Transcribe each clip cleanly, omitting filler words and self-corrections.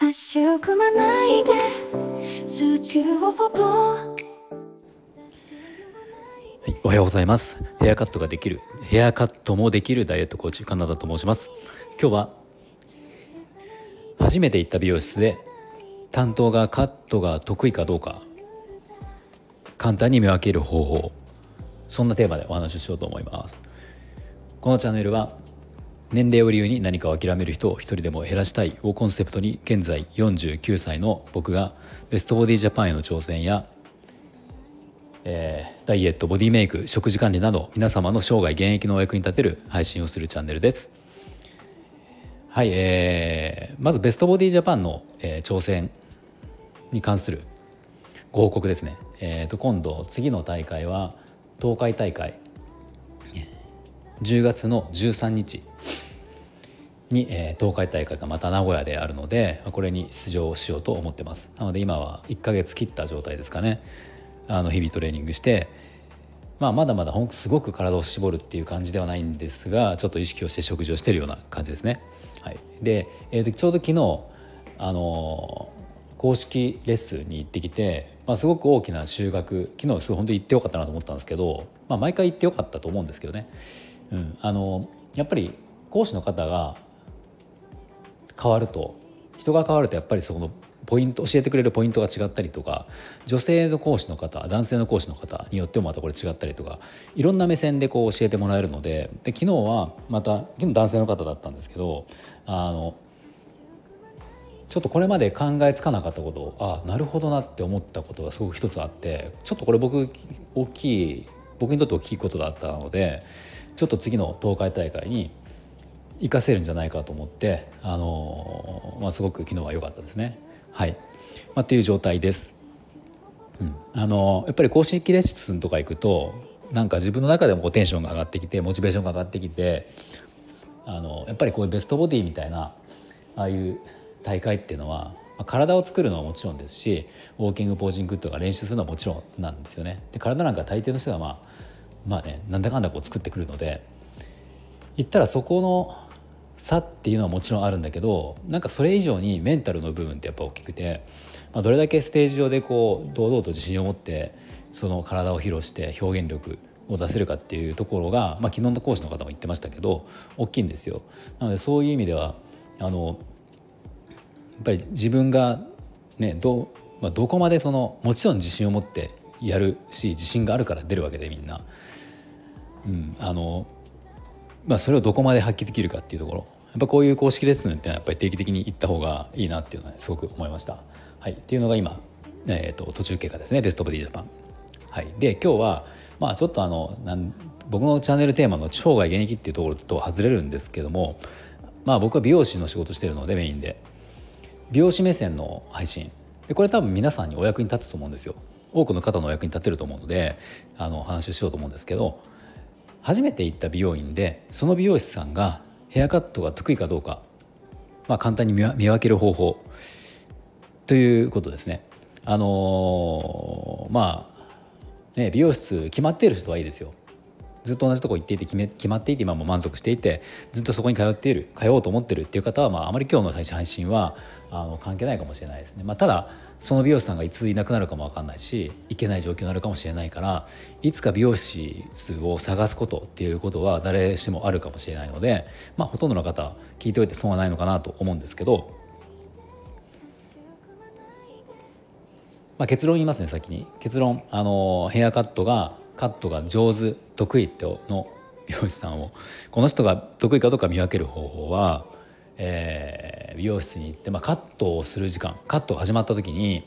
足を組まないで数値をポポ。 はい、おはようございます。ヘアカットもできるダイエットコーチカナダと申します。今日は初めて行った美容室で担当がカットが得意かどうか簡単に見分ける方法、そんなテーマでお話をしようと思います。このチャンネルは年齢を理由に何かを諦める人を一人でも減らしたいをコンセプトに、現在49歳の僕がベストボディジャパンへの挑戦やダイエット、ボディメイク、食事管理など皆様の生涯現役のお役に立てる配信をするチャンネルです。はい、まずベストボディジャパンの、挑戦に関するご報告ですね。今度次の大会は東海大会10月の13日に、東海大会がまた名古屋であるので、これに出場しようと思ってます。なので今は1ヶ月切った状態ですかね。日々トレーニングして、まだまだすごく体を絞るっていう感じではないんですが、ちょっと意識をして食事をしているような感じですね。はい、で、ちょうど昨日公式レッスンに行ってきて、すごく大きな収穫、昨日すごい本当に行ってよかったなと思ったんですけど、毎回行ってよかったと思うんですけどね、やっぱり講師の方が人が変わるとやっぱりそのポイント、教えてくれるポイントが違ったりとか、女性の講師の方、男性の講師の方によってもまたこれ違ったりとか、いろんな目線で教えてもらえるので、昨日男性の方だったんですけど、ちょっとこれまで考えつかなかったことをなるほどなって思ったことがすごく一つあって、ちょっとこれ僕にとって大きいことだったので、ちょっと次の東海大会に活かせるんじゃないかと思って、すごく昨日は良かったですね。はい、っていう状態です。やっぱり公式レッスンとか行くと、なんか自分の中でもテンションが上がってきて、モチベーションが上がってきて、やっぱりこういうベストボディみたいなああいう大会っていうのは、体を作るのはもちろんですし、ウォーキングポージングとか練習するのはもちろんなんですよね。で、体なんか大抵の人はなんだかんだ作ってくるので、言ったらそこの差っていうのはもちろんあるんだけど、なんかそれ以上にメンタルの部分ってやっぱ大きくて、どれだけステージ上で堂々と自信を持ってその体を披露して表現力を出せるかっていうところが、昨日の講師の方も言ってましたけど、大きいんですよ。なのでそういう意味ではやっぱり自分がね、どこまでもちろん自信を持ってやるし、自信があるから出るわけで、みんな、それをどこまで発揮できるかっていうところ、やっぱこういう公式レッスンっていうのはやっぱり定期的に行った方がいいなっていうのはすごく思いました。はい、っていうのが今、途中経過ですね、ベストボディジャパン。はい、で今日はちょっと僕のチャンネルテーマの生涯現役っていうところと外れるんですけども、僕は美容師の仕事してるので、メインで美容師目線の配信で、これ多分皆さんにお役に立つと思うんですよ。多くの方のお役に立てると思うので、話をしようと思うんですけど、初めて行った美容院でその美容師さんがヘアカットが得意かどうか、簡単に見分ける方法ということですね。美容室決まっている人はいいですよ。ずっと同じとこ行っていて決まっていて、今も満足していて、ずっとそこに通おうと思ってるっていう方は、あまり今日の配信は関係ないかもしれないですね。ただその美容師さんがいついなくなるかも分かんないし、行けない状況になるかもしれないから、いつか美容師を探すことっていうことは誰しもあるかもしれないので、ほとんどの方聞いておいて損はないのかなと思うんですけど、結論言いますね。先に結論、ヘアカットが上手得意っての美容師さんを、この人が得意かどうか見分ける方法は、美容室に行って、カットをする時間、カットが始まった時に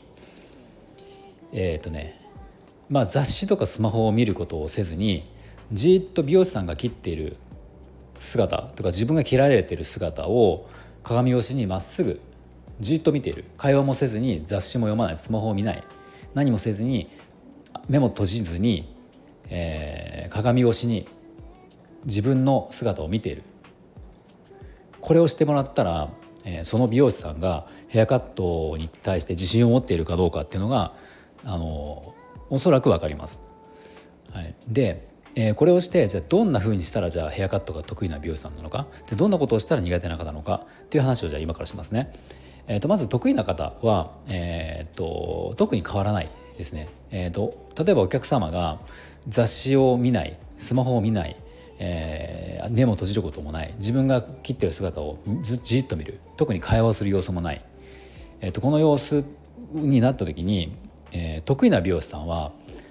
雑誌とかスマホを見ることをせずに、じっと美容師さんが切っている姿とか、自分が切られている姿を鏡越しにまっすぐじっと見ている。会話もせずに、雑誌も読まない、スマホを見ない、何もせずに、目も閉じずに、鏡越しに自分の姿を見ている。これをしてもらったら、その美容師さんがヘアカットに対して自信を持っているかどうかっていうのがおそらく分かります。はい、で、これをして、じゃあどんな風にしたらヘアカットが得意な美容師さんなのか、どんなことをしたら苦手な方なのかっていう話を今からしますね。 まず得意な方は、特に変わらないですね。例えばお客様が雑誌を見ない、スマホを見ない、目も閉じることもない、自分が切ってる姿をじっと見る、特に会話をする様子もない、この様子になった時に、得意な美容師さんは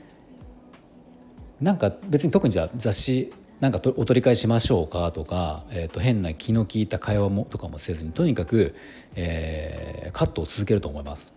なんか別に特にじゃあ雑誌なんかお取り替えしましょうかとか、変な気の利いた会話もとかもせずに、とにかく、カットを続けると思います。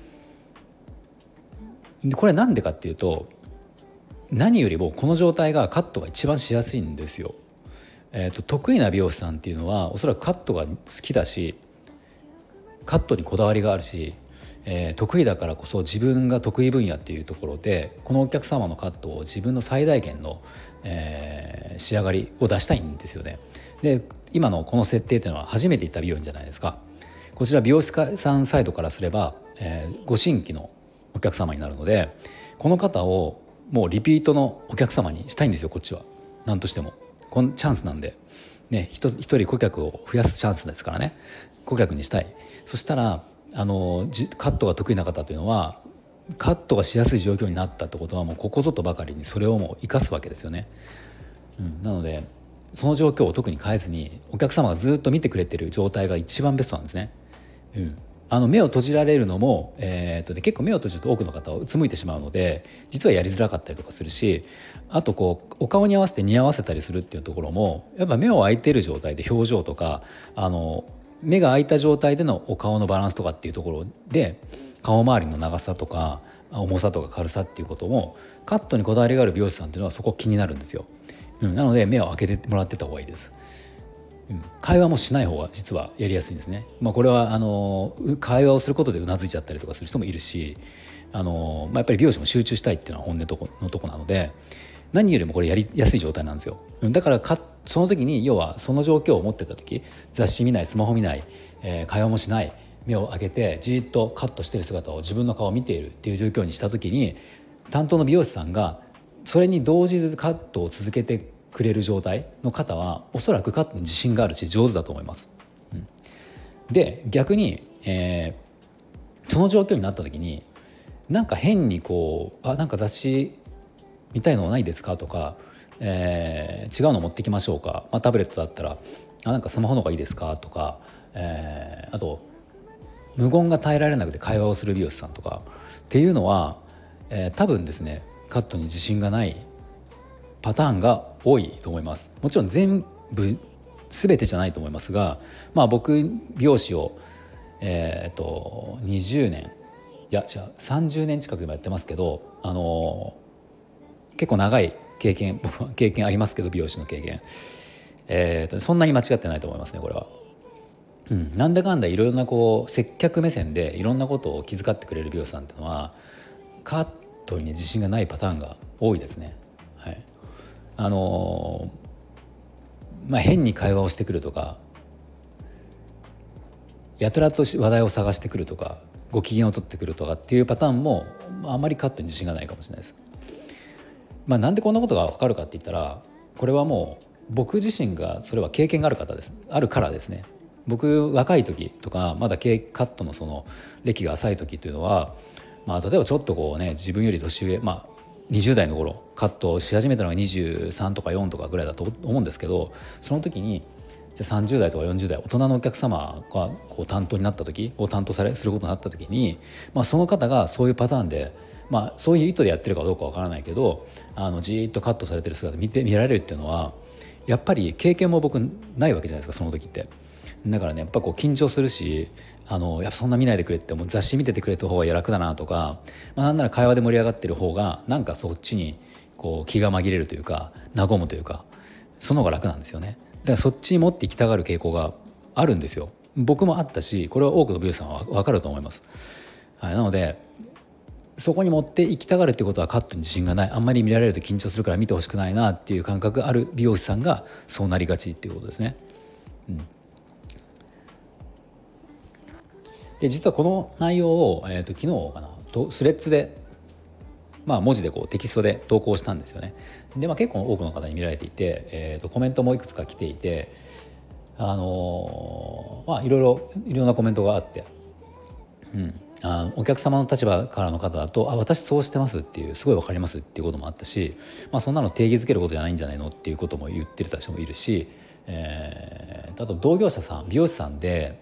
でこれなんでかっていうと、何よりもこの状態がカットが一番しやすいんですよ。得意な美容師さんっていうのはおそらくカットが好きだし、カットにこだわりがあるし、得意だからこそ自分が得意分野っていうところでこのお客様のカットを自分の最大限の、仕上がりを出したいんですよね。で今のこの設定っていうのは初めて行った美容院じゃないですか。こちら美容師さんサイドからすれば、ご新規のお客様になるので、この方をもうリピートのお客様にしたいんですよ。こっちは何としてもこのチャンスなんで、ね、一人顧客を増やすチャンスですからね、顧客にしたい。そしたらカットが得意な方というのはカットがしやすい状況になったってことはもうここぞとばかりにそれをもう生かすわけですよね。なのでその状況を特に変えずにお客様がずっと見てくれてる状態が一番ベストなんですね。目を閉じられるのも、結構目を閉じると多くの方はうつむいてしまうので実はやりづらかったりとかするし、あとこうお顔に合わせて似合わせたりするっていうところもやっぱ目を開いている状態で表情とか目が開いた状態でのお顔のバランスとかっていうところで顔周りの長さとか重さとか軽さっていうこともカットにこだわりがある美容師さんっていうのはそこ気になるんですよ。なので目を開けてもらってた方がいいです。会話もしない方が実はやりやすいんですね。これは会話をすることでうなずいちゃったりとかする人もいるし、やっぱり美容師も集中したいっていうのは本音のとこなので、何よりもこれやりやすい状態なんですよ。だからその時に要はその状況を持ってた時、雑誌見ない、スマホ見ない、会話もしない、目を開けてじっとカットしてる姿を自分の顔を見ているっていう状況にした時に、担当の美容師さんがそれに動じずカットを続けてくれる状態の方はおそらくカットに自信があるし上手だと思います。で逆に、その状況になった時になんか変になんか雑誌見たいのないですかとか、違うの持ってきましょうか、タブレットだったらなんかスマホの方がいいですかとか、あと無言が耐えられなくて会話をする美容師さんとかっていうのは、多分ですねカットに自信がないパターンが多いと思います。もちろん全部全てじゃないと思いますが、僕美容師を、20年30年近く今やってますけど、結構長い僕は経験ありますけど、美容師の経験、そんなに間違ってないと思いますねこれは。なんだかんだいろいろな接客目線でいろんなことを気遣ってくれる美容師さんっていうのはカットに自信がないパターンが多いですね。はい、変に会話をしてくるとか、やたらと話題を探してくるとか、ご機嫌を取ってくるとかっていうパターンもあまりカットに自信がないかもしれないです。なんでこんなことが分かるかって言ったら、これはもう僕自身がそれは経験があるからですね。僕若い時とかまだカットのその歴が浅い時っていうのは、例えばちょっと自分より年上、20代の頃カットをし始めたのが23とか4とかぐらいだと思うんですけど、その時にじゃあ30代とか40代大人のお客様が担当になった時担当することになった時に、その方がそういうパターンで、そういう意図でやってるかどうかわからないけどじーっとカットされてる姿見られるっていうのはやっぱり経験も僕ないわけじゃないですか、その時って。だからね、やっぱ緊張するし、やっぱそんな見ないでくれって、もう雑誌見ててくれた方が楽だなとか、なんなら会話で盛り上がってる方がなんかそっちに気が紛れるというか和むというか、その方が楽なんですよね。だからそっちに持っていきたがる傾向があるんですよ。僕もあったし、これは多くの美容師さんは分かると思います。なのでそこに持っていきたがるっていうことはカットに自信がない、あんまり見られると緊張するから見てほしくないなっていう感覚がある美容師さんがそうなりがちっていうことですね。で実はこの内容を、昨日かなスレッズで、文字でテキストで投稿したんですよね。で、結構多くの方に見られていて、コメントもいくつか来ていて、いろんなコメントがあって、 お客様の立場からの方だと私そうしてますっていうすごい分かりますっていうこともあったし、そんなの定義づけることじゃないんじゃないのっていうことも言ってる人もいるし、あと同業者さん美容師さんで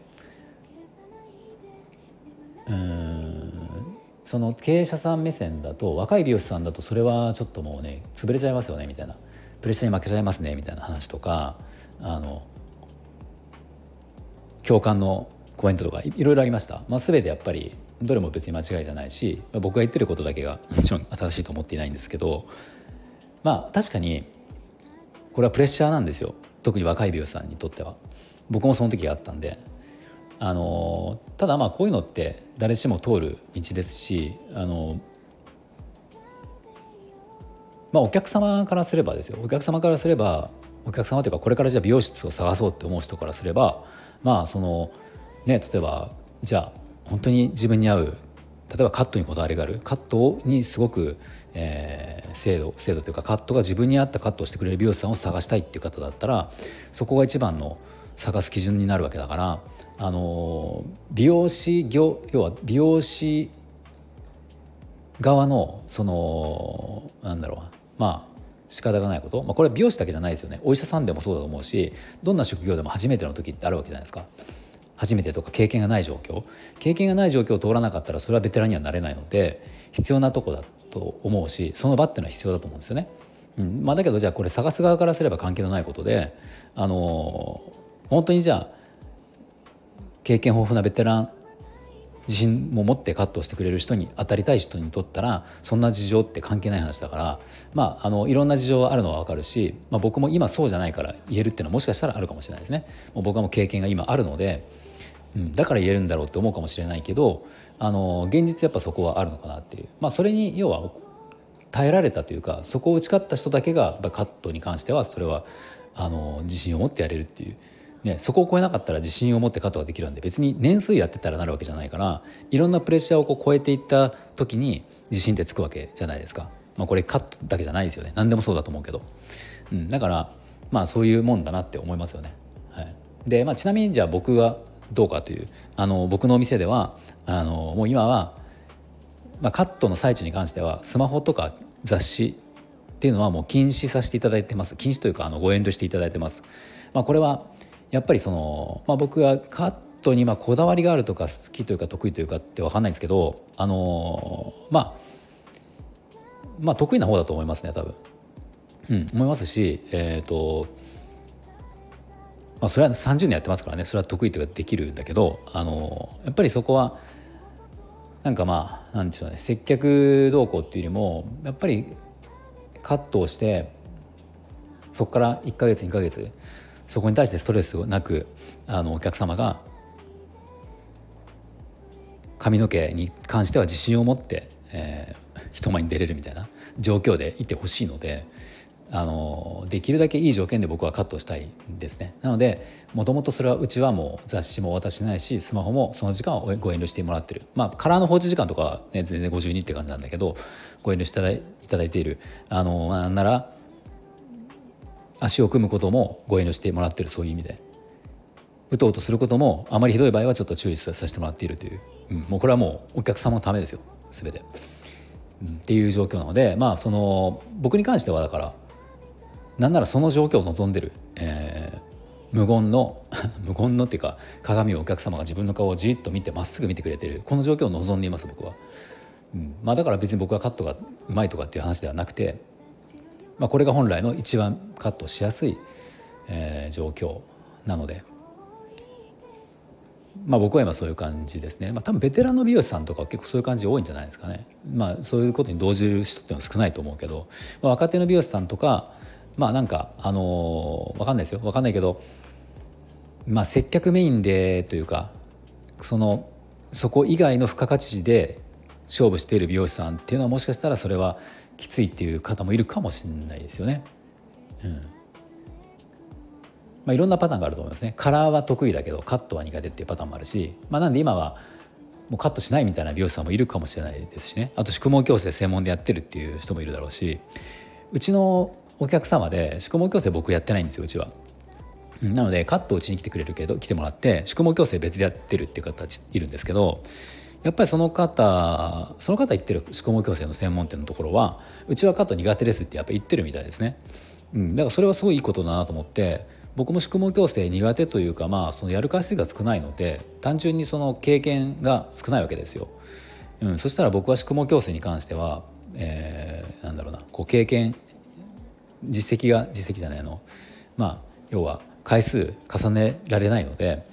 その経営者さん目線だと若い美容師さんだとそれはちょっともうね潰れちゃいますよねみたいな、プレッシャーに負けちゃいますねみたいな話とか共感のコメントとかいろいろありました。全てやっぱりどれも別に間違いじゃないし、僕が言ってることだけがもちろん正しいと思っていないんですけど、確かにこれはプレッシャーなんですよ、特に若い美容師さんにとっては。僕もその時があったんで、ただこういうのって誰しも通る道ですし、お客様からすればですよ、お客様からすれば、お客様というかこれからじゃあ美容室を探そうって思う人からすれば、例えばじゃあ本当に自分に合う、例えばカットにこだわりがある、カットにすごく、精度というかカットが自分に合ったカットをしてくれる美容師さんを探したいっていう方だったら、そこが一番の探す基準になるわけだから、美容師業、要は美容師側の仕方がないこと、これは美容師だけじゃないですよね。お医者さんでもそうだと思うし、どんな職業でも初めての時ってあるわけじゃないですか。初めてとか経験がない状況を通らなかったらそれはベテランにはなれないので、必要なとこだと思うし、その場っていうのは必要だと思うんですよね。だけどじゃあこれ探す側からすれば関係のないことで、本当にじゃあ経験豊富なベテラン、自信も持ってカットをしてくれる人に当たりたい人にとったらそんな事情って関係ない話だから、いろんな事情があるのは分かるし、僕も今そうじゃないから言えるっていうのはもしかしたらあるかもしれないですね。僕はもう経験が今あるので、だから言えるんだろうって思うかもしれないけど、現実やっぱそこはあるのかなっていう、それに要は耐えられたというか、そこを打ち勝った人だけがやっぱカットに関してはそれは自信を持ってやれるっていう。そこを超えなかったら自信を持ってカットができるんで、別に年数やってたらなるわけじゃないから、いろんなプレッシャーを超えていった時に自信ってつくわけじゃないですか。これカットだけじゃないですよね。何でもそうだと思うけど、だからそういうもんだなって思いますよね。で、ちなみにじゃあ僕はどうかという、僕のお店ではもう今は、カットの最中に関してはスマホとか雑誌っていうのはもう禁止させていただいてます。禁止というかご遠慮していただいてます。これはやっぱり僕がカットにこだわりがあるとか好きというか得意というかって分かんないんですけど、得意な方だと思いますね、多分。思いますし、それは30年やってますからね、それは得意というかできるんだけど、やっぱりそこはなんでしょうね、接客動向っていうよりもやっぱりカットをしてそこから1ヶ月2ヶ月そこに対してストレスなくお客様が髪の毛に関しては自信を持って、人前に出れるみたいな状況でいてほしいので、できるだけいい条件で僕はカットしたいんですね。なのでもともとそれはうちはもう雑誌もお渡ししないし、スマホもその時間はご遠慮してもらってる。カラーの放置時間とかは、全然52って感じなんだけどご遠慮していただいている。なんなら足を組むこともご遠慮してもらってる。そういう意味でうとうとすることもあまりひどい場合はちょっと注意させてもらっているという、もうこれはもうお客様のためですよ全て、っていう状況なので、僕に関してはだからなんならその状況を望んでる、無言の無言のっていうか鏡をお客様が自分の顔をじっと見てまっすぐ見てくれてるこの状況を望んでいます僕は。だから別に僕はカットがうまいとかっていう話ではなくて、これが本来の一番カットしやすい、状況なので、僕は今そういう感じですね。多分ベテランの美容師さんとかは結構そういう感じ多いんじゃないですかね。そういうことに動じる人っていうのは少ないと思うけど、若手の美容師さんとか分かんないですよ、分かんないけど、接客メインでというかそこ以外の付加価値で勝負している美容師さんっていうのはもしかしたらそれはきついっていう方もいるかもしれないですよね。いろんなパターンがあると思いますね。カラーは得意だけどカットは苦手っていうパターンもあるし、なんで今はもうカットしないみたいな美容師さんもいるかもしれないですしね。あと宿毛矯正専門でやってるっていう人もいるだろうし、うちのお客様で宿毛矯正僕やってないんですようちは。なのでカットをうちに来てもらって宿毛矯正別でやってるっていう方いるんですけど、 やっぱりその方言ってる宿毛矯正の専門店のところはうちはカット苦手ですってやっぱ言ってるみたいですね。だからそれはすごいいいことだなと思って、僕も宿毛矯正苦手というか、そのやる回数が少ないので単純にその経験が少ないわけですよ。そしたら僕は宿毛矯正に関しては、なんだろうな、こう経験実績じゃないの、要は回数重ねられないので、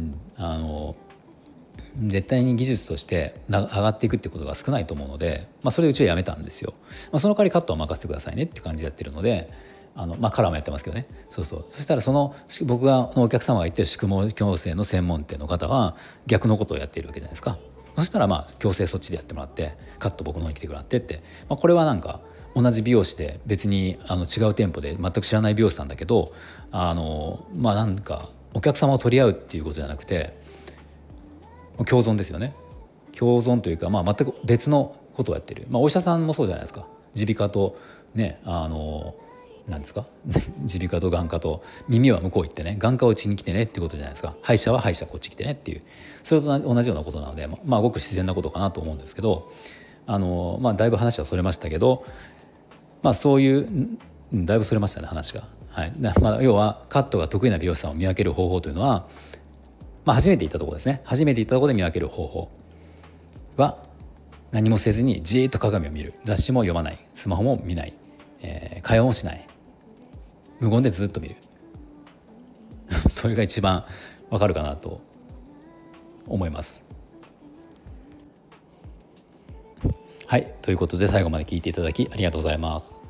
絶対に技術として上がっていくってことが少ないと思うので、それでうちはやめたんですよ。その代わりカットは任せてくださいねって感じでやってるので、カラーもやってますけどね。そしたら僕のお客様が言ってる宿毛矯正の専門店の方は逆のことをやっているわけじゃないですか。そしたら矯正そっちでやってもらってカット僕の方に来てもらってって、これはなんか同じ美容師で別に違う店舗で全く知らない美容師なんだけど、なんかお客様を取り合うっていうことじゃなくて共存ですよね。共存というか、全く別のことをやってる、お医者さんもそうじゃないですか。耳鼻科とね、なんですか耳鼻科と眼科と、耳は向こう行ってね、眼科はうちに来てねっていうことじゃないですか。歯医者は歯医者こっち来てねっていう、それと同じようなことなので、ごく自然なことかなと思うんですけど、だいぶ話はそれましたけど、そういうだいぶそれましたね話が。要はカットが得意な美容師さんを見分ける方法というのは、初めて行ったところですね。初めて行ったところで見分ける方法は、何もせずにじーっと鏡を見る、雑誌も読まない、スマホも見ない、会話もしない、無言でずっと見るそれが一番わかるかなと思います。はい、ということで最後まで聞いていただきありがとうございます。